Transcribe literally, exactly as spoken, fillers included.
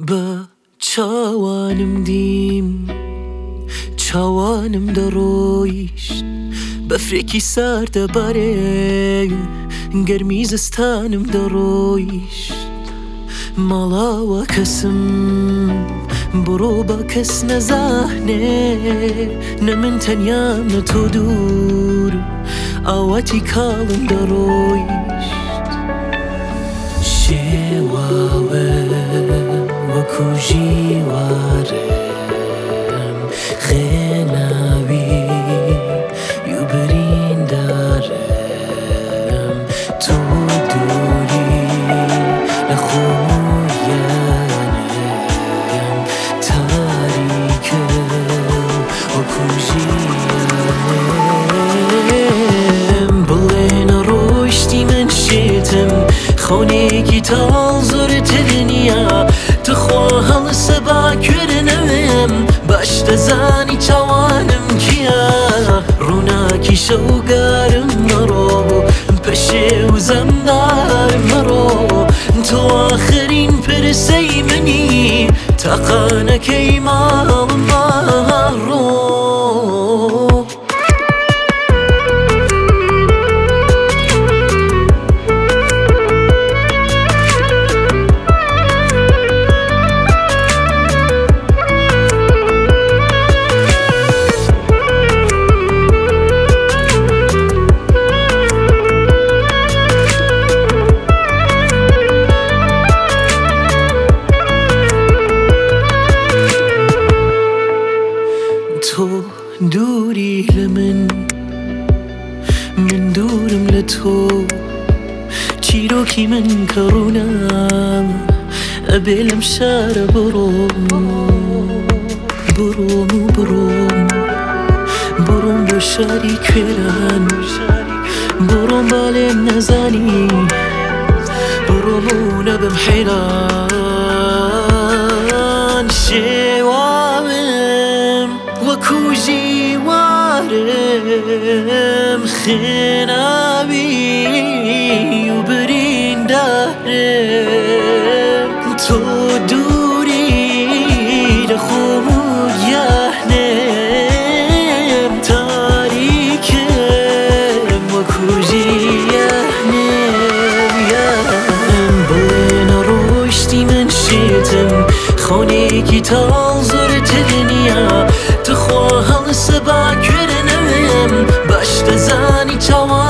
بە چاوانم دیم چاوانم دەڕۆیشت بەفرێکی سار دەبارێ گەرمی زستانم دەڕۆیشت ماڵاوە کەسم بڕۆ بە کەس نەزانێ نە من تەنیام نە تۆ دوور ئاواتی کاڵم دەڕۆیشت شێواوم وەکو ژیوارم خێناوی و بریندارم تۆ دووری لە خۆیانم تاریکە وەکو ژیانم بڵێنە ڕۆیشتی من شێتم خەونێکی تاڵ زۆرتر نییە تخوا هەڵسە باکوێرنەوێم باش دەزانی چاوانم کیە ڕووناکی شەوگارم مەڕۆ پەشێ و زەمدارم مەڕۆ تۆ ئاخرین پرسەی منی تاقانەکەی ماڵم ماڕۆ تۆ دووری لە من من دوورم لە تۆ چیرۆکی من کە ڕوونام ئەبێ لەم شارە بڕۆم بڕۆم و بڕۆم بڕۆم بۆ شاری کوێران بڕۆم بالێم نەزانی بڕۆم و نەبم حەیران شێواوم وەکو ژیوارم خێناوی و بریندارم تۆ دووری لە خۆم و گیانم تاریکم وەکو ژیانم بڵێنە ڕۆیشتی من شێتم خەونێکی تاڵ زۆرتر نییە تخوا هەڵسە باکوێرنەوێم باش دەزانی چاوان